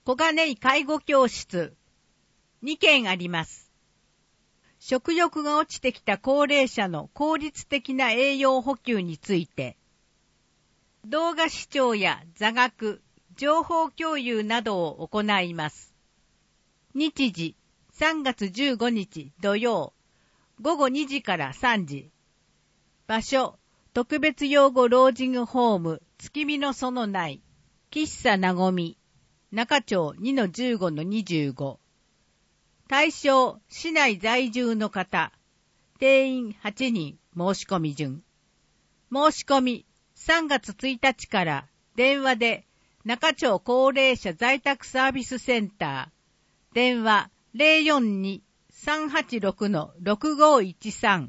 小金井介護教室。2件あります。食欲が落ちてきた高齢者の効率的な栄養補給について、動画視聴や座学、情報共有などを行います。日時、3月15日土曜、午後2時から3時。場所、特別養護老人ホーム、月見の園内、喫茶なごみ、中町 2-15-25。対象、市内在住の方。定員8人、申し込み順。申し込み、3月1日から電話で中町高齢者在宅サービスセンター。電話 042-386-6513。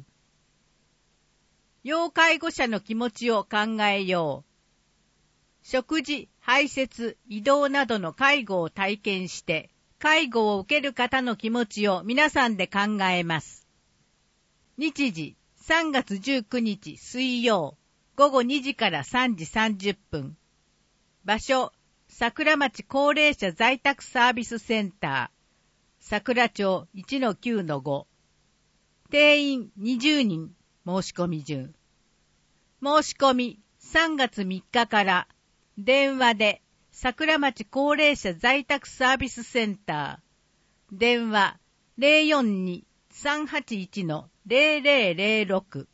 要介護者の気持ちを考えよう。食事、排泄、移動などの介護を体験して、介護を受ける方の気持ちを皆さんで考えます。日時、3月19日水曜、午後2時から3時30分。場所、桜町高齢者在宅サービスセンター、桜町 1-9-5。定員20人、申し込み順。申し込み、3月3日から、電話で、桜町高齢者在宅サービスセンター。電話 042-381-0006。